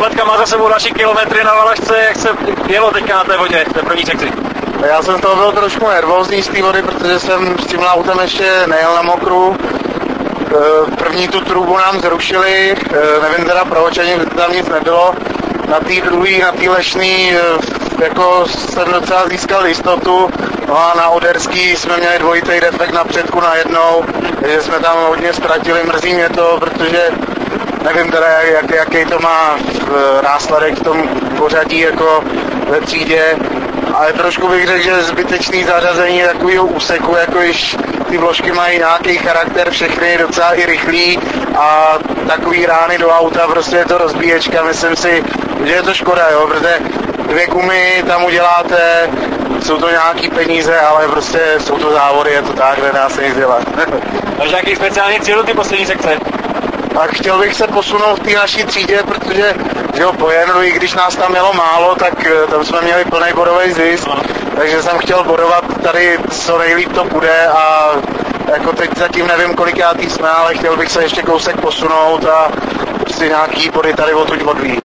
Kompletka má za sebou další kilometry na Valašce, jak se jelo teďka na té vodě, v té první sekci? Já jsem toho byl trošku nervózní z té vody, protože jsem s tím autem ještě nejel na mokru. První tu trubu nám zrušili, nevím teda proč, ani tam nic nebylo. Na té druhé, na té lešný, jako jsem docela získal jistotu, no a na Oderský jsme měli dvojitý defekt na předku najednou, takže jsme tam hodně ztratili, mrzí mě to, protože nevím teda, jaký to má následek v tom pořadí jako ve třídě, ale trošku bych řekl, že zbytečný zařazení takového úseku, jako když ty vložky mají nějaký charakter, všechny docela i rychlý a takový rány do auta, prostě je to rozbíječka, myslím si, že je to škoda, jo, protože 2 gumy tam uděláte, jsou to nějaký peníze, ale prostě jsou to závody, je to tak, nedá se nic dělat. Takže nějaký speciální cíl ty poslední sekce? Tak chtěl bych se posunout v té naší třídě, protože jo, po Jenru, i když nás tam mělo málo, tak tam jsme měli plný bodový zisk, takže jsem chtěl bodovat tady, co nejlíp to bude a jako teď zatím nevím, kolikátý jsme, ale chtěl bych se ještě kousek posunout a prostě nějaký body tady odtud odvíjet.